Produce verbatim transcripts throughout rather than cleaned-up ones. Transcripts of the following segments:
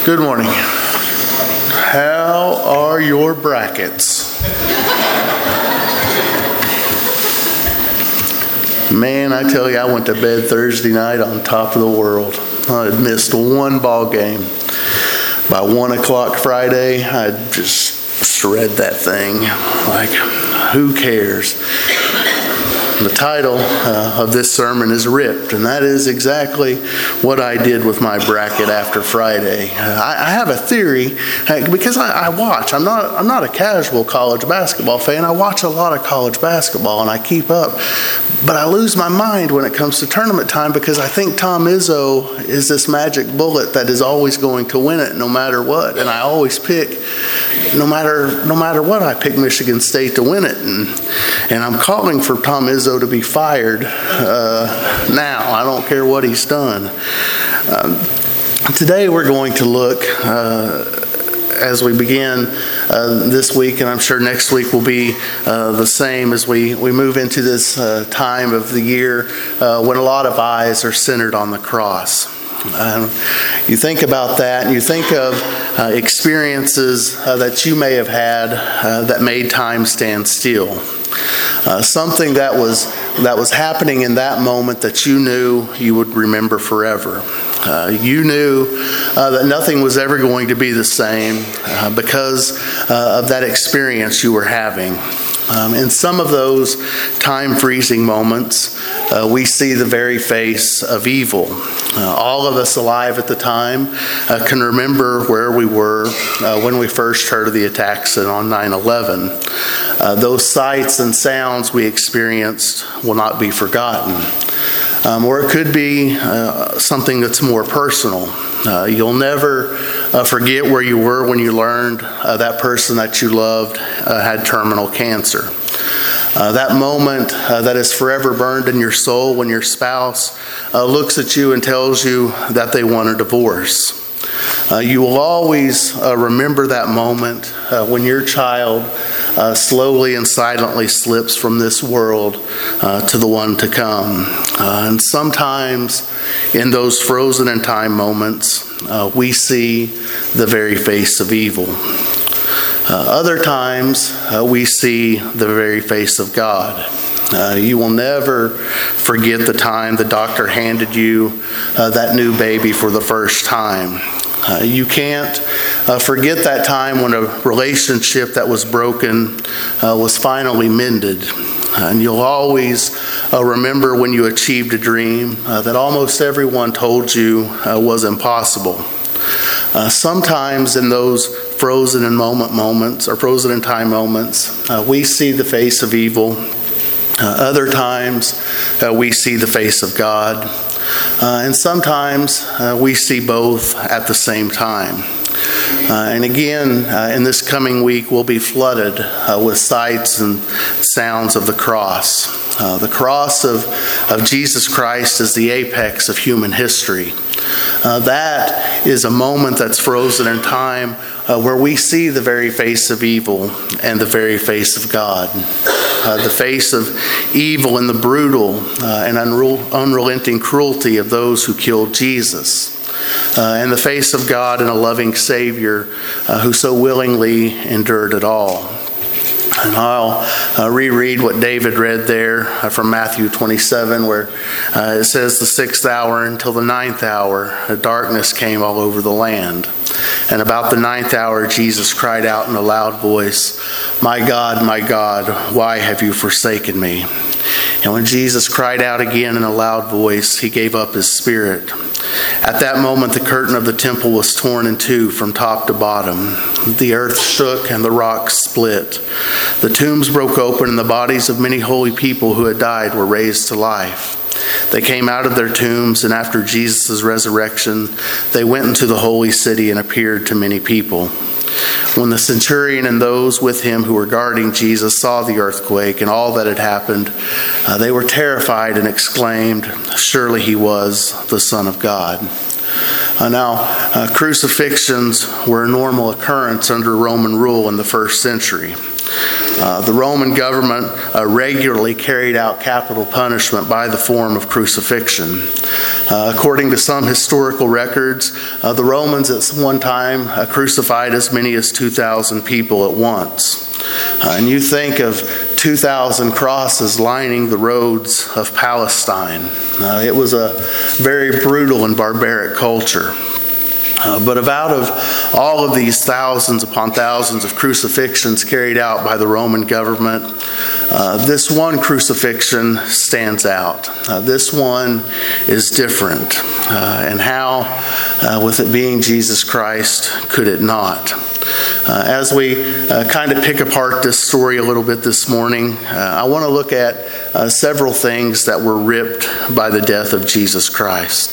Good morning. How are your brackets? Man, I tell you, I went to bed Thursday night on top of the world. I had missed one ball game. By one o'clock Friday, I just shred that thing. Like, who cares? The title uh, of this sermon is Ripped, and that is exactly what I did with my bracket after Friday. Uh, I, I have a theory, uh, because I, I watch. I'm not I'm not a casual college basketball fan. I watch a lot of college basketball, and I keep up. But I lose my mind when it comes to tournament time because I think Tom Izzo is this magic bullet that is always going to win it no matter what. And I always pick, no matter no matter what, I pick Michigan State to win it. And, and I'm calling for Tom Izzo to be fired uh, now. I don't care what he's done. Um, today we're going to look, uh, as we begin uh, this week, and I'm sure next week will be uh, the same as we, we move into this uh, time of the year uh, when a lot of eyes are centered on the cross. Um, you think about that, and you think of uh, experiences uh, that you may have had uh, that made time stand still. Uh, something that was that was happening in that moment that you knew you would remember forever. Uh, you knew uh, that nothing was ever going to be the same uh, because uh, of that experience you were having. Um, in some of those time-freezing moments, uh, we see the very face of evil. Uh, all of us alive at the time uh, can remember where we were uh, when we first heard of the attacks on nine eleven. Uh, those sights and sounds we experienced will not be forgotten. Um, or it could be uh, something that's more personal. Uh, you'll never uh, forget where you were when you learned uh, that person that you loved uh, had terminal cancer. Uh, that moment uh, that is forever burned in your soul when your spouse uh, looks at you and tells you that they want a divorce. Uh, you will always uh, remember that moment uh, when your child uh, slowly and silently slips from this world uh, to the one to come. Uh, and sometimes in those frozen in time moments, uh, we see the very face of evil. Uh, other times, uh, we see the very face of God. Uh, you will never forget the time the doctor handed you uh, that new baby for the first time. Uh, you can't uh, forget that time when a relationship that was broken uh, was finally mended. Uh, and you'll always uh, remember when you achieved a dream uh, that almost everyone told you uh, was impossible. Uh, sometimes in those frozen in moment moments, or frozen in time moments, uh, we see the face of evil. Uh, other times, uh, we see the face of God. Uh, and sometimes uh, we see both at the same time. Uh, and again, uh, in this coming week, we'll be flooded uh, with sights and sounds of the cross. Uh, the cross of, of Jesus Christ is the apex of human history. Uh, that is a moment that's frozen in time uh, where we see the very face of evil and the very face of God. Uh, the face of evil and the brutal uh, and unre- unrelenting cruelty of those who killed Jesus. Uh, and the face of God and a loving Savior uh, who so willingly endured it all. And I'll uh, reread what David read there uh, from Matthew twenty-seven, where uh, it says, "The sixth hour until the ninth hour, the darkness came all over the land. And about the ninth hour, Jesus cried out in a loud voice, 'My God, my God, why have you forsaken me?' And when Jesus cried out again in a loud voice, he gave up his spirit. At that moment, the curtain of the temple was torn in two from top to bottom. The earth shook and the rocks split. The tombs broke open and the bodies of many holy people who had died were raised to life. They came out of their tombs, and after Jesus' resurrection, they went into the holy city and appeared to many people. When the centurion and those with him who were guarding Jesus saw the earthquake and all that had happened, uh, they were terrified and exclaimed, 'Surely he was the Son of God.'" Uh, now, uh, crucifixions were a normal occurrence under Roman rule in the first century. Uh, the Roman government uh, regularly carried out capital punishment by the form of crucifixion. Uh, according to some historical records, uh, the Romans at one time uh, crucified as many as two thousand people at once. Uh, and you think of two thousand crosses lining the roads of Palestine. Uh, it was a very brutal and barbaric culture. Uh, but out of all of these thousands upon thousands of crucifixions carried out by the Roman government, uh, this one crucifixion stands out. Uh, this one is different. Uh, and how, uh, with it being Jesus Christ, could it not? Uh, as we uh, kind of pick apart this story a little bit this morning, uh, I want to look at uh, several things that were ripped by the death of Jesus Christ.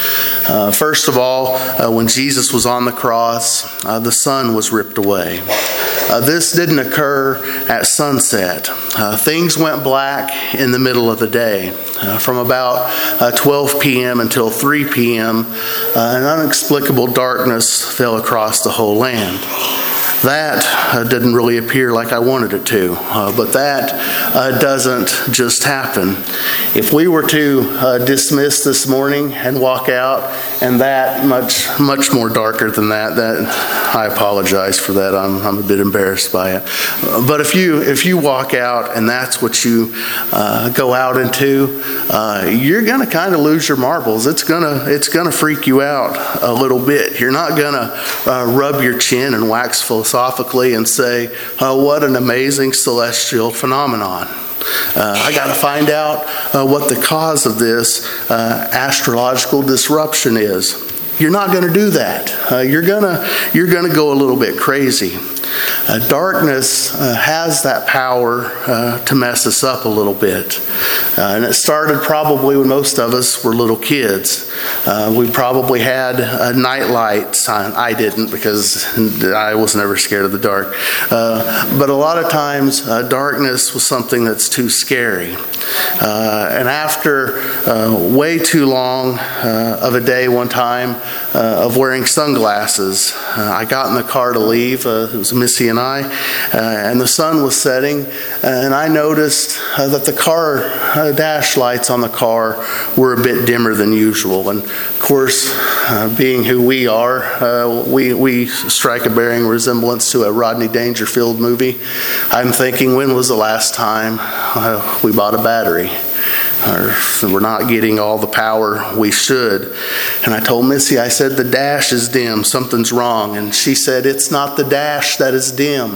Uh, first of all, uh, when Jesus was on the cross, uh, the sun was ripped away. Uh, this didn't occur at sunset. Uh, things went black in the middle of the day. Uh, from about uh, twelve p.m. until three p.m., uh, an inexplicable darkness fell across the whole land. That uh, didn't really appear like I wanted it to, uh, but that uh, doesn't just happen. If we were to uh, dismiss this morning and walk out, and that much, much more darker than that, that I apologize for that. I'm, I'm a bit embarrassed by it. Uh, but if you if you walk out and that's what you uh, go out into, uh, you're going to kind of lose your marbles. It's gonna it's gonna freak you out a little bit. You're not gonna uh, rub your chin and wax philosophically and say, oh, what an amazing celestial phenomenon. Uh, I got to find out uh, what the cause of this uh, astrological disruption is. You're not going to do that. Uh, you're gonna you're gonna go a little bit crazy. Uh, darkness uh, has that power uh, to mess us up a little bit. Uh, and it started probably when most of us were little kids. Uh, we probably had uh, night lights. I, I didn't because I was never scared of the dark. Uh, but a lot of times uh, darkness was something that's too scary. Uh, and after uh, way too long uh, of a day one time uh, of wearing sunglasses, uh, I got in the car to leave. Uh, it was Missy and I, uh, and the sun was setting, and I noticed uh, that the car uh, dash lights on the car were a bit dimmer than usual. And of course, uh, being who we are, uh, we, we strike a bearing resemblance to a Rodney Dangerfield movie. I'm thinking, when was the last time uh, we bought a battery? Or we're not getting all the power we should. And I told Missy, I said, the dash is dim, something's wrong. And she said, it's not the dash that is dim.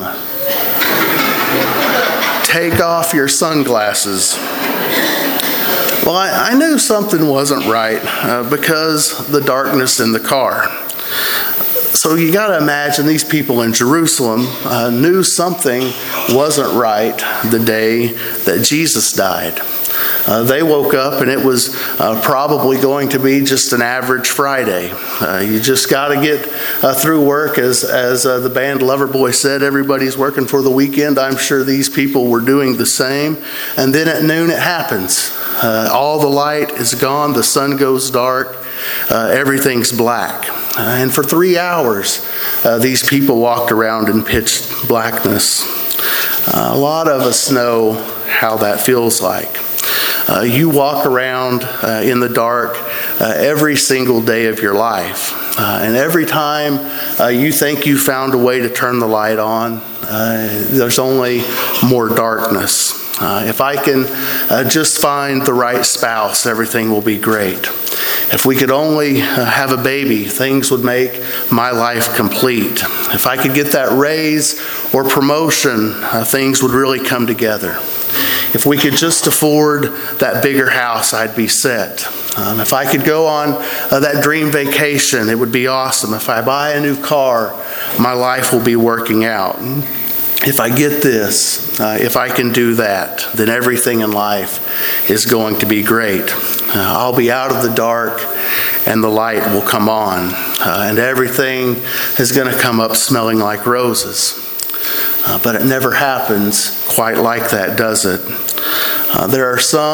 Take off your sunglasses. Well, I, I knew something wasn't right uh, because the darkness in the car. So you got to imagine these people in Jerusalem uh, knew something wasn't right the day that Jesus died. Uh, they woke up and it was uh, probably going to be just an average Friday. Uh, you just got to get uh, through work. As, as uh, the band Loverboy said, everybody's working for the weekend. I'm sure these people were doing the same. And then at noon it happens. Uh, all the light is gone. The sun goes dark. Uh, everything's black. Uh, and for three hours, uh, these people walked around in pitch blackness. Uh, a lot of us know how that feels like. Uh, you walk around uh, in the dark uh, every single day of your life. Uh, and every time uh, you think you found a way to turn the light on, uh, there's only more darkness. Uh, if I can uh, just find the right spouse, everything will be great. If we could only uh, have a baby, things would make my life complete. If I could get that raise or promotion, uh, things would really come together. If we could just afford that bigger house, I'd be set. Um, if I could go on uh, that dream vacation, it would be awesome. If I buy a new car, my life will be working out. If I get this, uh, if I can do that, then everything in life is going to be great. Uh, I'll be out of the dark and the light will come on. Uh, and everything is going to come up smelling like roses. Uh, but it never happens quite like that, does it? Uh, there are some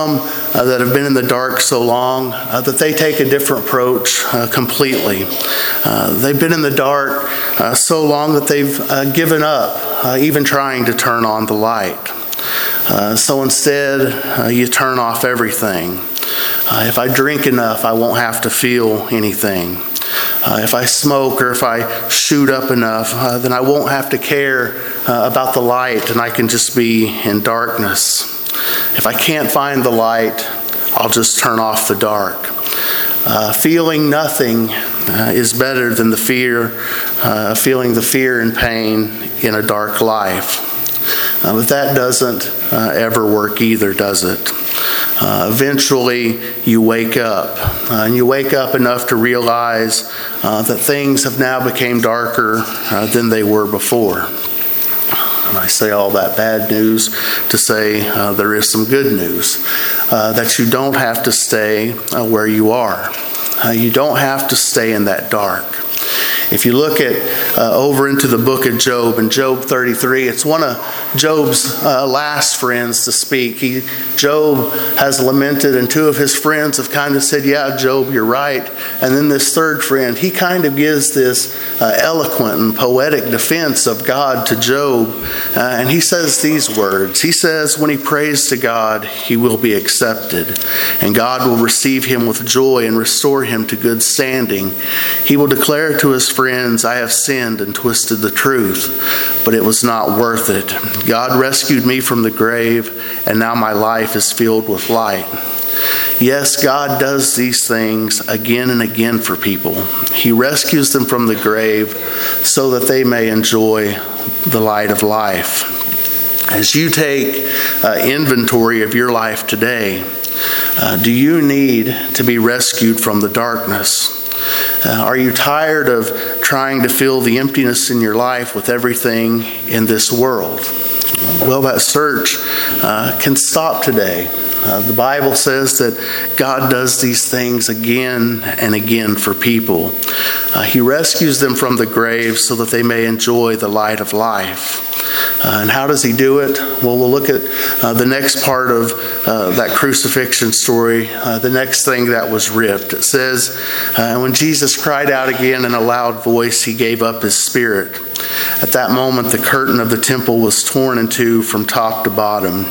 uh, that have been in the dark so long uh, that they take a different approach uh, completely. Uh, they've been in the dark uh, so long that they've uh, given up uh, even trying to turn on the light. Uh, so instead, uh, you turn off everything. Uh, if I drink enough, I won't have to feel anything. Uh, if I smoke or if I shoot up enough, uh, then I won't have to care uh, about the light and I can just be in darkness. If I can't find the light, I'll just turn off the dark. Uh, feeling nothing uh, is better than the fear, uh, feeling the fear and pain in a dark life. Uh, but that doesn't uh, ever work either, does it? Uh, eventually, you wake up, uh, and you wake up enough to realize uh, that things have now become darker uh, than they were before. And I say all that bad news to say uh, there is some good news, uh, that you don't have to stay uh, where you are. Uh, you don't have to stay in that dark. If you look at uh, over into the book of Job, in Job thirty-three, it's one of Job's uh, last friends to speak. He, Job has lamented, and two of his friends have kind of said, yeah, Job, you're right. And then this third friend, he kind of gives this uh, eloquent and poetic defense of God to Job. Uh, and he says these words. He says, when he prays to God, he will be accepted. And God will receive him with joy and restore him to good standing. He will declare to his friends, I have sinned and twisted the truth, but it was not worth it. God rescued me from the grave, and now my life is filled with light. Yes, God does these things again and again for people. He rescues them from the grave so that they may enjoy the light of life. As you take uh, inventory of your life today, uh, do you need to be rescued from the darkness? Uh, are you tired of trying to fill the emptiness in your life with everything in this world? Well, that search uh, can stop today. Uh, the Bible says that God does these things again and again for people. Uh, he rescues them from the grave so that they may enjoy the light of life. Uh, and how does he do it? Well, we'll look at uh, the next part of uh, that crucifixion story, uh, the next thing that was ripped. It says, uh, when Jesus cried out again in a loud voice, he gave up his spirit. At that moment, the curtain of the temple was torn in two from top to bottom.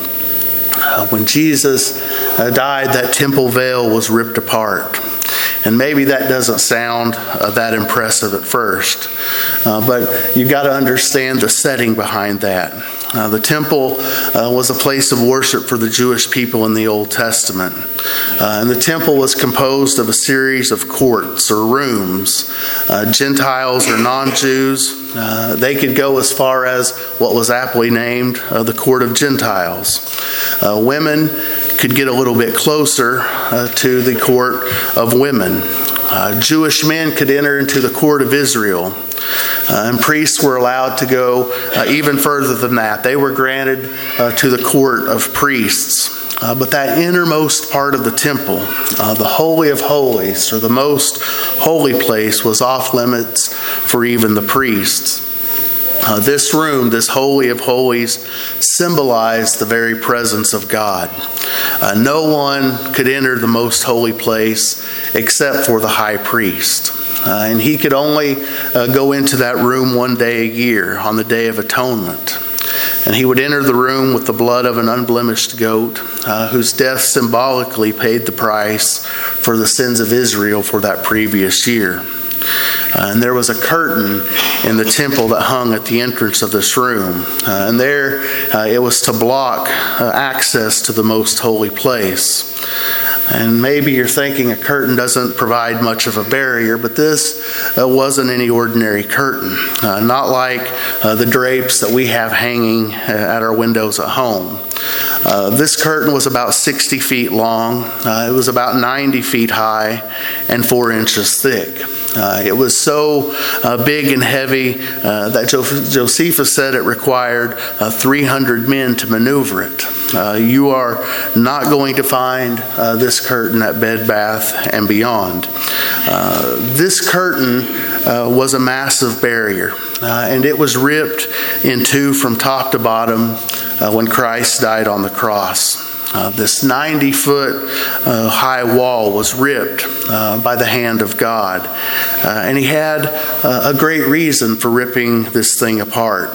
Uh, when Jesus uh, died, that temple veil was ripped apart. And maybe that doesn't sound uh, that impressive at first, uh, but you've got to understand the setting behind that. Uh, the temple uh, was a place of worship for the Jewish people in the Old Testament. Uh, and the temple was composed of a series of courts or rooms. Uh, Gentiles or non-Jews, uh, they could go as far as what was aptly named uh, the Court of Gentiles. Uh, women could get a little bit closer uh, to the Court of Women. Uh, Jewish men could enter into the Court of Israel. Uh, and priests were allowed to go uh, even further than that. They were granted uh, to the court of priests. Uh, but that innermost part of the temple, uh, the Holy of Holies, or the most holy place, was off limits for even the priests. Uh, this room, this Holy of Holies, symbolized the very presence of God. Uh, no one could enter the most holy place except for the high priest. Uh, and he could only uh, go into that room one day a year, on the Day of Atonement. And he would enter the room with the blood of an unblemished goat, uh, whose death symbolically paid the price for the sins of Israel for that previous year. Uh, and there was a curtain in the temple that hung at the entrance of this room. Uh, and there uh, it was to block uh, access to the most holy place. And maybe you're thinking a curtain doesn't provide much of a barrier, but this uh, wasn't any ordinary curtain. Uh, not like uh, the drapes that we have hanging at our windows at home. Uh, this curtain was about sixty feet long. Uh, it was about ninety feet high and four inches thick. Uh, it was so uh, big and heavy uh, that jo- Josephus said it required uh, three hundred men to maneuver it. Uh, you are not going to find uh, this curtain at Bed Bath and Beyond. Uh, this curtain uh, was a massive barrier, uh, and it was ripped in two from top to bottom uh, when Christ died on the cross. Uh, this ninety-foot uh, high wall was ripped uh, by the hand of God. Uh, and he had uh, a great reason for ripping this thing apart.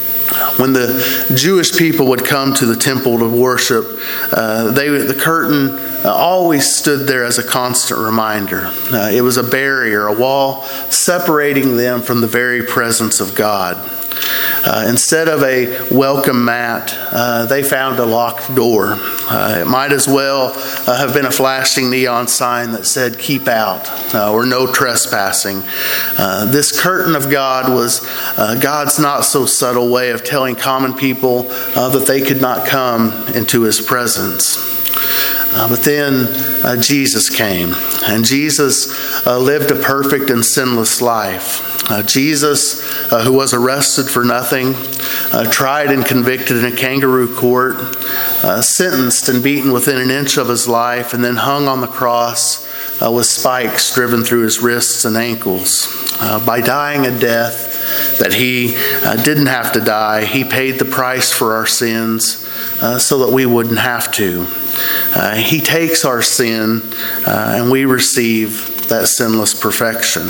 When the Jewish people would come to the temple to worship, uh, they the curtain uh, always stood there as a constant reminder. Uh, it was a barrier, a wall separating them from the very presence of God. Uh, instead of a welcome mat, uh, they found a locked door. Uh, it might as well uh, have been a flashing neon sign that said, "Keep out," uh, or "No trespassing." Uh, this curtain of God was uh, God's not so subtle way of telling common people uh, that they could not come into his presence. Uh, but then uh, Jesus came, and Jesus uh, lived a perfect and sinless life. Uh, Jesus, uh, who was arrested for nothing, uh, tried and convicted in a kangaroo court, uh, sentenced and beaten within an inch of his life, and then hung on the cross uh, with spikes driven through his wrists and ankles. Uh, by dying a death that he uh, didn't have to die, he paid the price for our sins uh, so that we wouldn't have to. Uh, he takes our sin uh, and we receive that sinless perfection.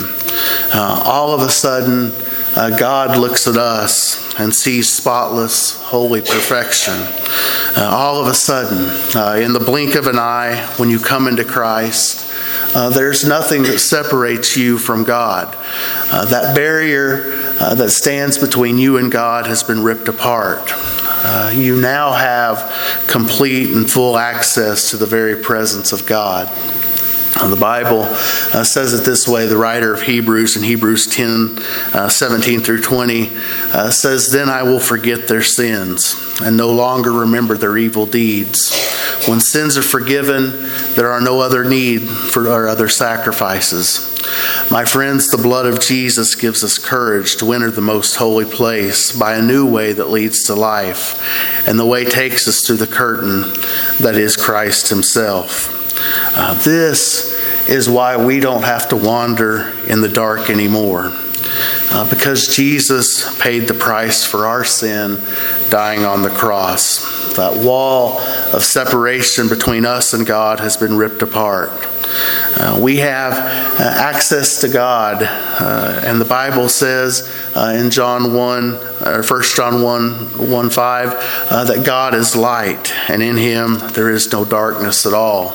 Uh, all of a sudden, uh, God looks at us and sees spotless, holy perfection. Uh, all of a sudden, uh, in the blink of an eye, when you come into Christ, uh, there's nothing that separates you from God. Uh, that barrier uh, that stands between you and God has been ripped apart. Uh, you now have complete and full access to the very presence of God. The Bible uh, says it this way. The writer of Hebrews in Hebrews ten, uh, seventeen through twenty uh, says, "Then I will forget their sins and no longer remember their evil deeds. When sins are forgiven, there are no other need for our other sacrifices." My friends, the blood of Jesus gives us courage to enter the most holy place by a new way that leads to life. And the way takes us through the curtain that is Christ himself. Uh, this is why we don't have to wander in the dark anymore. Uh, because Jesus paid the price for our sin, dying on the cross. That wall of separation between us and God has been ripped apart. Uh, we have uh, access to God, uh, and the Bible says uh, in John one, or First John one, one five, uh, that God is light, and in him there is no darkness at all.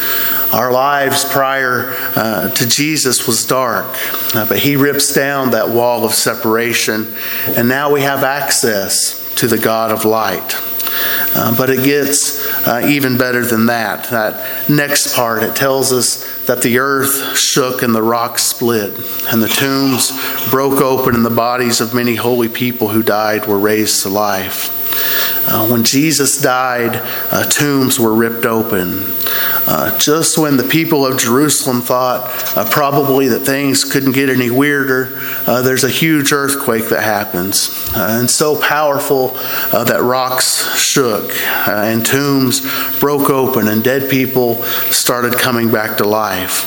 Our lives prior uh, to Jesus was dark, uh, but he rips down that wall of separation, and now we have access to the God of light. Uh, but it gets uh, even better than that. That next part, it tells us that the earth shook and the rocks split, and the tombs broke open, and the bodies of many holy people who died were raised to life. Uh, when Jesus died, uh, tombs were ripped open. Uh, just when the people of Jerusalem thought uh, probably that things couldn't get any weirder, uh, there's a huge earthquake that happens. Uh, and so powerful uh, that rocks shook uh, and tombs broke open and dead people started coming back to life.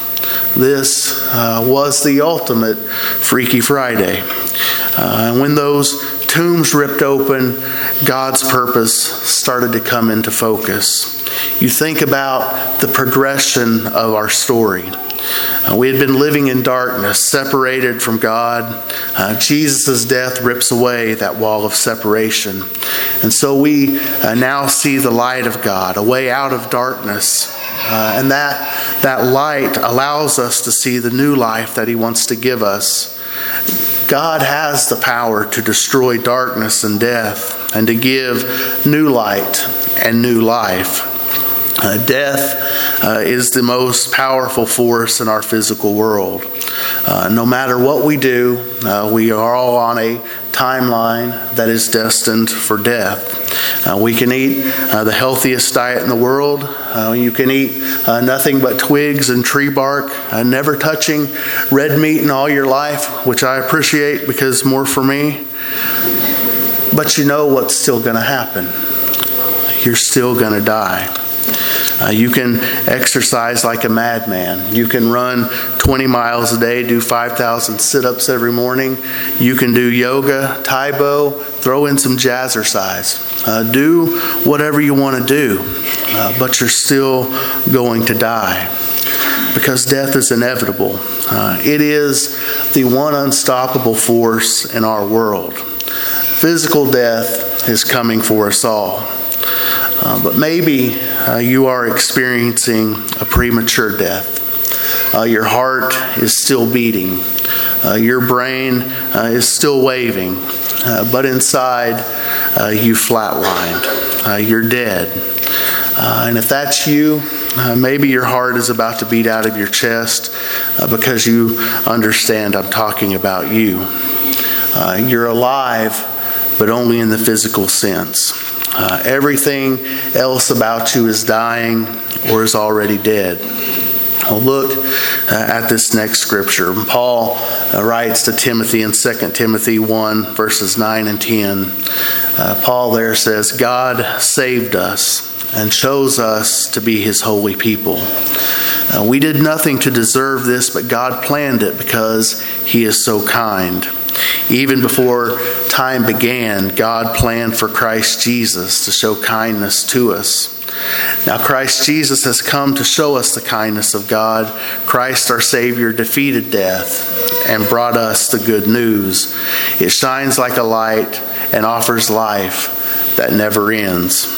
This uh, was the ultimate Freaky Friday. Uh, and when those tombs ripped open, God's purpose started to come into focus. You think about the progression of our story. Uh, we had been living in darkness, separated from God. Uh, Jesus' death rips away that wall of separation. And so we uh, now see the light of God, a way out of darkness. Uh, and that, that light allows us to see the new life that he wants to give us. God has the power to destroy darkness and death and to give new light and new life. Uh, death uh, is the most powerful force in our physical world. Uh, no matter what we do, uh, we are all on a timeline that is destined for death. Uh, we can eat uh, the healthiest diet in the world. Uh, you can eat uh, nothing but twigs and tree bark, uh, never touching red meat in all your life, which I appreciate because more for me. But you know what's still going to happen. You're still going to die. Uh, you can exercise like a madman. You can run twenty miles a day, do five thousand sit-ups every morning. You can do yoga, Tae Bo, throw in some jazzercise. Uh, do whatever you want to do, uh, but you're still going to die because death is inevitable. Uh, it is the one unstoppable force in our world. Physical death is coming for us all. Uh, but maybe uh, you are experiencing a premature death. Uh, your heart is still beating. Uh, your brain uh, is still waving. Uh, but inside, uh, you flatlined. Uh, you're dead. Uh, and if that's you, uh, maybe your heart is about to beat out of your chest uh, because you understand I'm talking about you. Uh, you're alive, but only in the physical sense. Uh, everything else about you is dying or is already dead. Well, look uh, at this next scripture. Paul uh, writes to Timothy in Second Timothy one, verses nine and ten. Uh, Paul there says, God saved us and chose us to be his holy people. Uh, we did nothing to deserve this, but God planned it because he is so kind. Even before time began, God planned for Christ Jesus to show kindness to us. Now Christ Jesus has come to show us the kindness of God. Christ our Savior defeated death and brought us the good news. It shines like a light and offers life that never ends.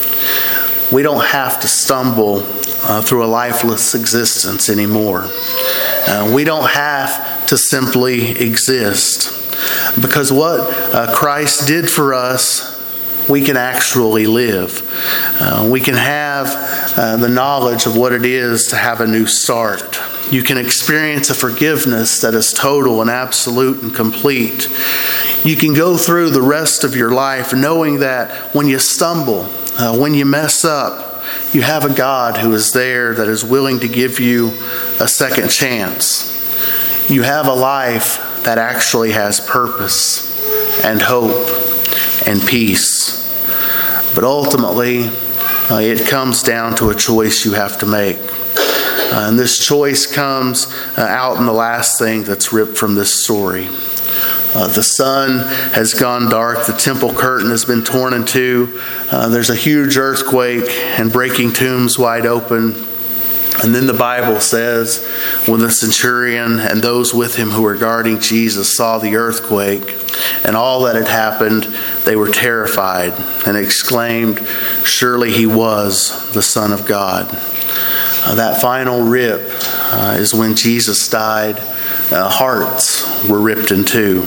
We don't have to stumble uh, through a lifeless existence anymore. Uh, we don't have to simply exist. Because what uh, Christ did for us, we can actually live. Uh, we can have uh, the knowledge of what it is to have a new start. You can experience a forgiveness that is total and absolute and complete. You can go through the rest of your life knowing that when you stumble, uh, when you mess up, you have a God who is there that is willing to give you a second chance. You have a life that actually has purpose and hope and peace. But ultimately, uh, it comes down to a choice you have to make. Uh, and this choice comes uh, out in the last thing that's ripped from this story. Uh, the sun has gone dark. The temple curtain has been torn in two. Uh, there's a huge earthquake and breaking tombs wide open. And then the Bible says, when the centurion and those with him who were guarding Jesus saw the earthquake and all that had happened, they were terrified and exclaimed, surely he was the Son of God. Uh, that final rip uh, is when Jesus died. Uh, hearts were ripped in two.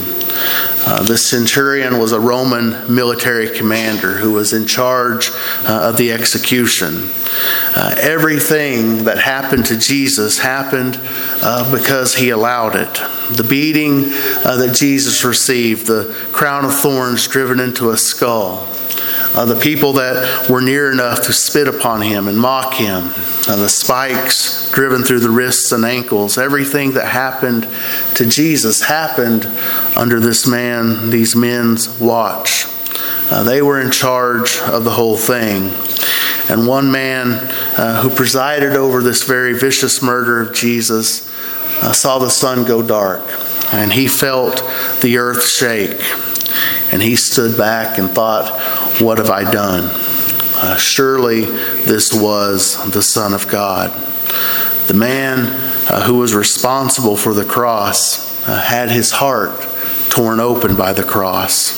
Uh, the centurion was a Roman military commander who was in charge uh, of the execution. Uh, everything that happened to Jesus happened uh, because he allowed it. The beating uh, that Jesus received, the crown of thorns driven into a skull, uh, the people that were near enough to spit upon him and mock him, uh, the spikes driven through the wrists and ankles, everything that happened to Jesus happened under this man, these men's watch. Uh, they were in charge of the whole thing. And one man uh, who presided over this very vicious murder of Jesus uh, saw the sun go dark, and he felt the earth shake. And he stood back and thought, what have I done? Uh, surely this was the Son of God. The man uh, who was responsible for the cross uh, had his heart torn open by the cross.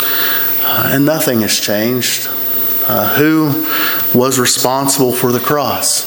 Uh, and nothing has changed. Uh, who was responsible for the cross?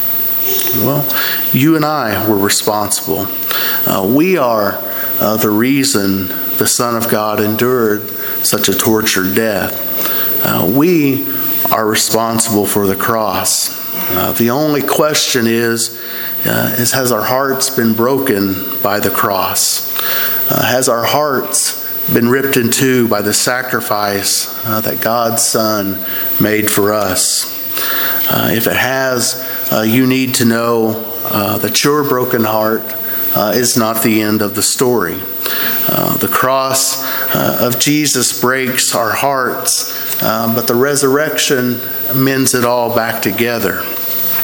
Well, you and I were responsible. Uh, we are uh, the reason the Son of God endured such a tortured death. Uh, we are responsible for the cross. Uh, the only question is, uh, is, has our hearts been broken by the cross? Uh, has our hearts been ripped in two by the sacrifice uh, that God's Son made for us? Uh, if it has, uh, you need to know uh, that your broken heart uh, is not the end of the story. Uh, the cross uh, of Jesus breaks our hearts, uh, but the resurrection mends it all back together.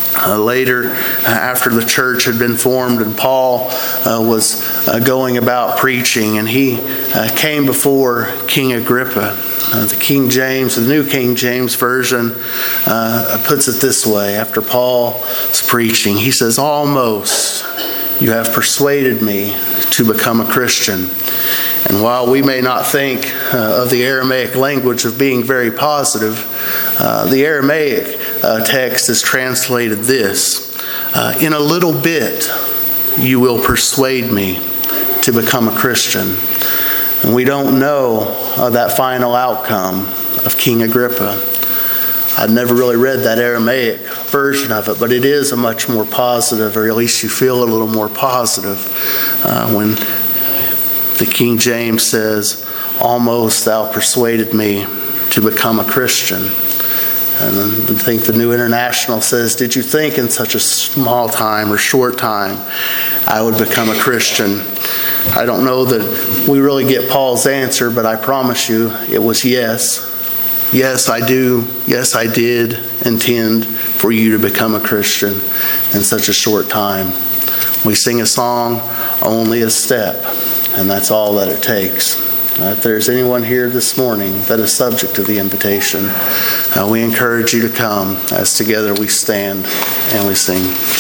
Uh, later, uh, after the church had been formed and Paul uh, was uh, going about preaching, and he uh, came before King Agrippa. Uh, the King James, the New King James Version, uh, puts it this way. After Paul's preaching, he says, "Almost you have persuaded me to become a Christian." And while we may not think uh, of the Aramaic language of being very positive, uh, the Aramaic uh, text is translated this: uh, "In a little bit you will persuade me to become a Christian." And we don't know uh, that final outcome of King Agrippa. I've never really read that Aramaic version of it, but it is a much more positive, or at least you feel a little more positive uh, when the King James says, "Almost thou persuaded me to become a Christian." And I think the New International says, "Did you think in such a small time or short time I would become a Christian?" I don't know that we really get Paul's answer, but I promise you it was yes. Yes, I do. Yes, I did intend for you to become a Christian in such a short time. We sing a song, "Only a Step," and that's all that it takes. Uh, if there's anyone here this morning that is subject to the invitation, uh, we encourage you to come as together we stand and we sing.